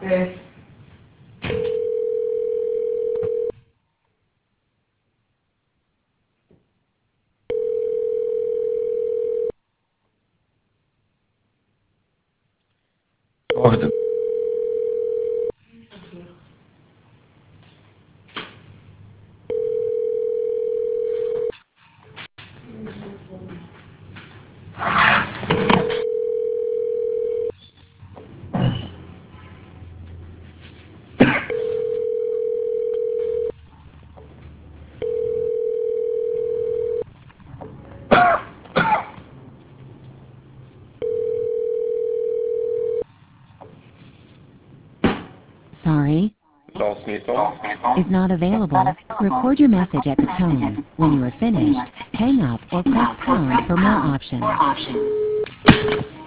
Okay. Wacht. Sorry, is not available. Record your message at the tone. When you are finished, hang up or press pound for more options.